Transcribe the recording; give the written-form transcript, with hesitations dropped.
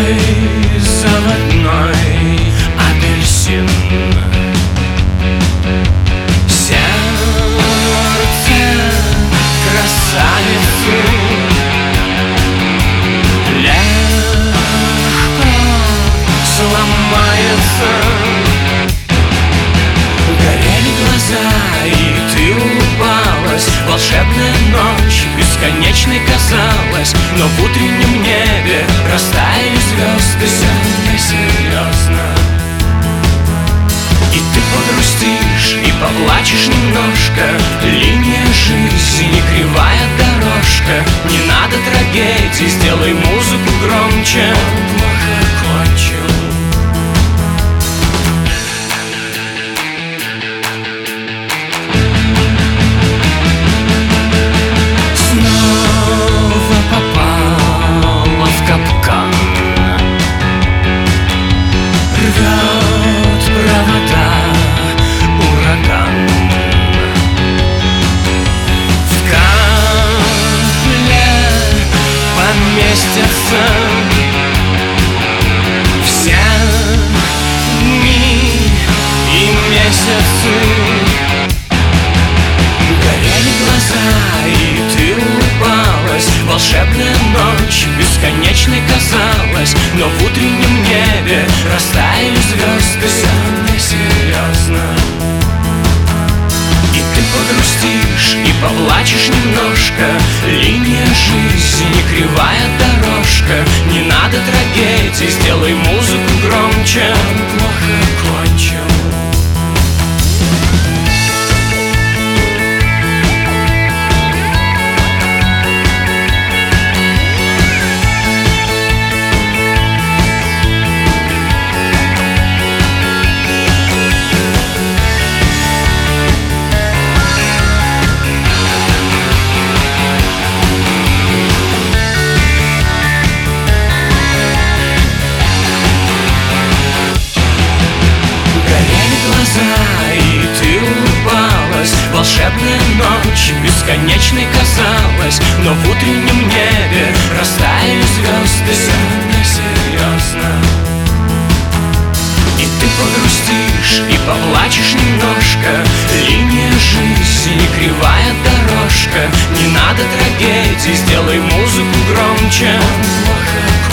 Твой заводной апельсин. Сердце красавицы легко сломается. Горели глаза, и ты улыбалась. Волшебная ночь бесконечной казалась, но в утреннем небе растаяли звезды. Все несерьезно, и ты погрустишь и поплачешь немножко. Линия жизни, кривая дорожка. Не надо трагедий, сделай музыку громче. Он плохо кончил. Рвет провода ураган. В капле поместятся все дни и месяцы. Горели глаза, и ты улыбалась. Волшебная ночь бесконечной казалась, но в утреннем небе растаяли звезды. Все несерьезно, и ты погрустишь и поплачешь немножко. Линия жизни, кривая дорожка. Не надо трагедий, сделай музыку громче. Он плохо кончил. И ты улыбалась. Волшебная ночь бесконечной казалась, но в утреннем небе растаяли звезды. Все несерьезно, и ты погрустишь и поплачешь немножко. Линия жизни, кривая дорожка. Не надо трагедий, сделай музыку громче. Он плохо